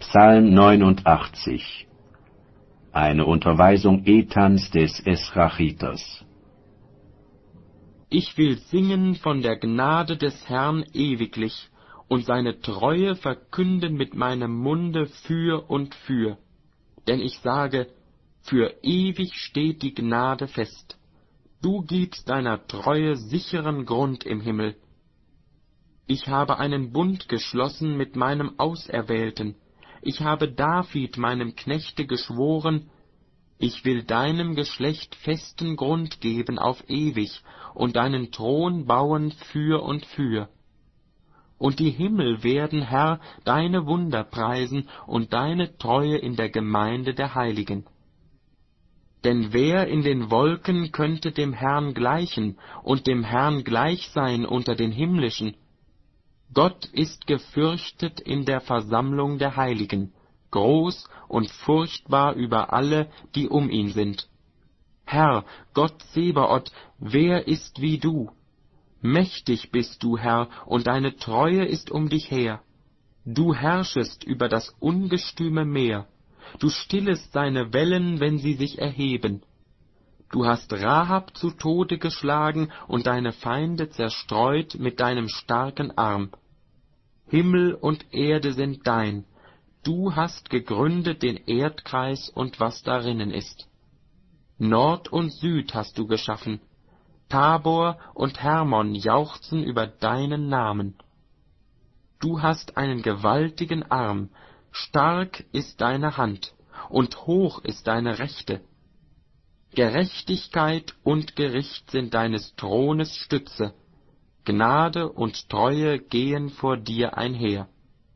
Psalm 89. Eine Unterweisung Ethans des Esrachiters. Ich will singen von der Gnade des Herrn ewiglich und seine Treue verkünden mit meinem Munde für und für. Denn ich sage, für ewig steht die Gnade fest. Du gibst deiner Treue sicheren Grund im Himmel. Ich habe einen Bund geschlossen mit meinem Auserwählten. Ich habe David, meinem Knechte, geschworen, ich will deinem Geschlecht festen Grund geben auf ewig und deinen Thron bauen für und für. Und die Himmel werden, Herr, deine Wunder preisen und deine Treue in der Gemeinde der Heiligen. Denn wer in den Wolken könnte dem Herrn gleichen und dem Herrn gleich sein unter den Himmlischen? Gott ist gefürchtet in der Versammlung der Heiligen, groß und furchtbar über alle, die um ihn sind. Herr, Gott Sebaoth, wer ist wie du? Mächtig bist du, Herr, und deine Treue ist um dich her. Du herrschest über das ungestüme Meer. Du stillest seine Wellen, wenn sie sich erheben. Du hast Rahab zu Tode geschlagen und deine Feinde zerstreut mit deinem starken Arm. Himmel und Erde sind dein. Du hast gegründet den Erdkreis und was darinnen ist. Nord und Süd hast du geschaffen. Tabor und Hermon jauchzen über deinen Namen. Du hast einen gewaltigen Arm, stark ist deine Hand, und hoch ist deine Rechte. Gerechtigkeit und Gericht sind deines Thrones Stütze, Gnade und Treue gehen vor dir einher.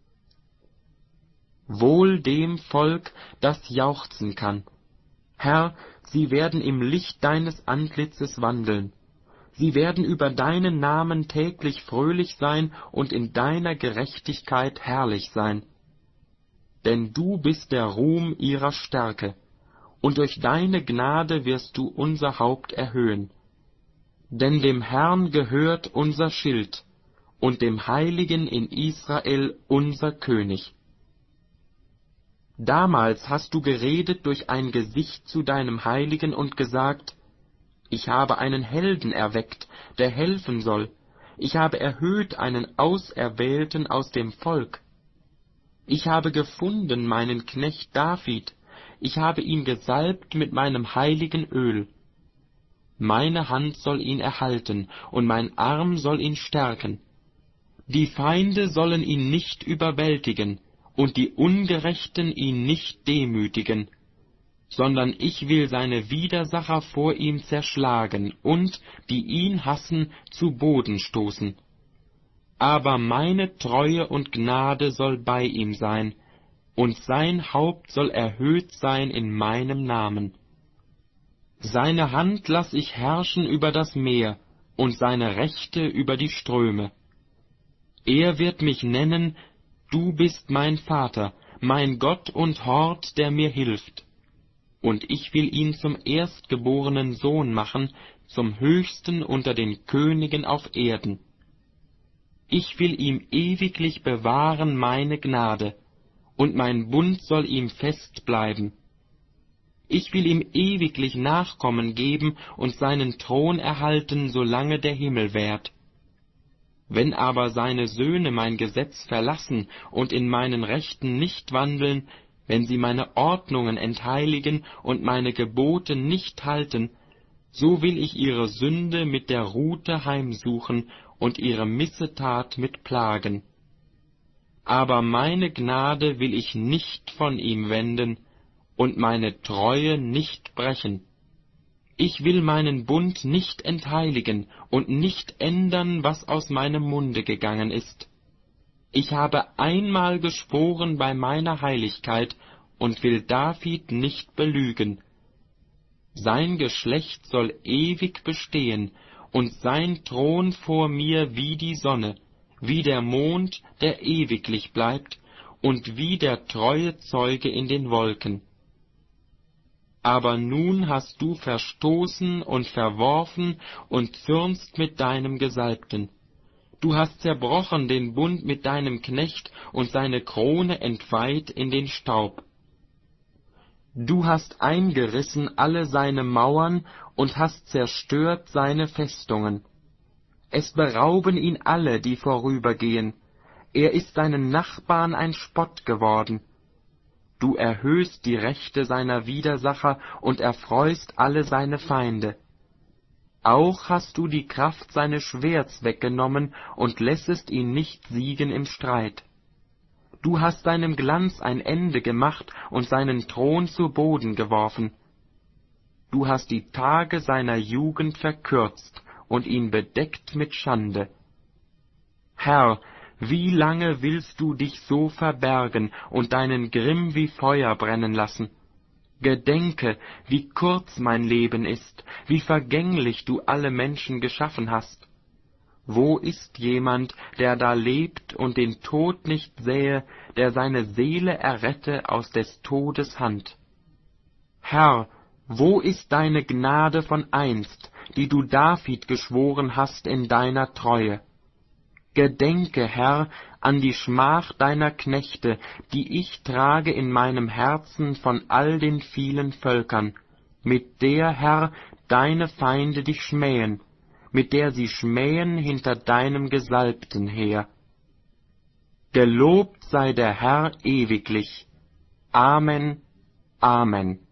Wohl dem Volk, das jauchzen kann. Herr, sie werden im Licht deines Antlitzes wandeln. Sie werden über deinen Namen täglich fröhlich sein und in deiner Gerechtigkeit herrlich sein. Denn du bist der Ruhm ihrer Stärke, und durch deine Gnade wirst du unser Haupt erhöhen. Denn dem Herrn gehört unser Schild, und dem Heiligen in Israel unser König. Damals hast du geredet durch ein Gesicht zu deinem Heiligen und gesagt, ich habe einen Helden erweckt, der helfen soll. Ich habe erhöht einen Auserwählten aus dem Volk. Ich habe gefunden meinen Knecht David. Ich habe ihn gesalbt mit meinem heiligen Öl. Meine Hand soll ihn erhalten, und mein Arm soll ihn stärken. Die Feinde sollen ihn nicht überwältigen, und die Ungerechten ihn nicht demütigen, sondern ich will seine Widersacher vor ihm zerschlagen und, die ihn hassen, zu Boden stoßen. Aber meine Treue und Gnade soll bei ihm sein, und sein Haupt soll erhöht sein in meinem Namen. Seine Hand lass ich herrschen über das Meer, und seine Rechte über die Ströme. Er wird mich nennen, du bist mein Vater, mein Gott und Hort, der mir hilft. Und ich will ihn zum erstgeborenen Sohn machen, zum Höchsten unter den Königen auf Erden. Ich will ihm ewiglich bewahren meine Gnade, und mein Bund soll ihm fest bleiben. Ich will ihm ewiglich Nachkommen geben und seinen Thron erhalten, solange der Himmel währt. Wenn aber seine Söhne mein Gesetz verlassen und in meinen Rechten nicht wandeln, wenn sie meine Ordnungen entheiligen und meine Gebote nicht halten, so will ich ihre Sünde mit der Rute heimsuchen und ihre Missetat mit Plagen. Aber meine Gnade will ich nicht von ihm wenden und meine Treue nicht brechen. Ich will meinen Bund nicht entheiligen und nicht ändern, was aus meinem Munde gegangen ist. Ich habe einmal geschworen bei meiner Heiligkeit und will David nicht belügen. Sein Geschlecht soll ewig bestehen und sein Thron vor mir wie die Sonne, wie der Mond, der ewiglich bleibt, und wie der treue Zeuge in den Wolken. Aber nun hast du verstoßen und verworfen und zürnst mit deinem Gesalbten. Du hast zerbrochen den Bund mit deinem Knecht und seine Krone entweiht in den Staub. Du hast eingerissen alle seine Mauern und hast zerstört seine Festungen. Es berauben ihn alle, die vorübergehen. Er ist seinen Nachbarn ein Spott geworden. Du erhöhst die Rechte seiner Widersacher und erfreust alle seine Feinde. Auch hast du die Kraft seines Schwerts weggenommen und lässest ihn nicht siegen im Streit. Du hast seinem Glanz ein Ende gemacht und seinen Thron zu Boden geworfen. Du hast die Tage seiner Jugend verkürzt und ihn bedeckt mit Schande. Herr, wie lange willst du dich so verbergen und deinen Grimm wie Feuer brennen lassen? Gedenke, wie kurz mein Leben ist, wie vergänglich du alle Menschen geschaffen hast. Wo ist jemand, der da lebt und den Tod nicht sähe, der seine Seele errette aus des Todes Hand? Herr, wo ist deine Gnade von einst, die du David geschworen hast in deiner Treue? Gedenke, Herr, an die Schmach deiner Knechte, die ich trage in meinem Herzen von all den vielen Völkern, mit der, Herr, deine Feinde dich schmähen, mit der sie schmähen hinter deinem Gesalbten her. Gelobt sei der Herr ewiglich. Amen, Amen.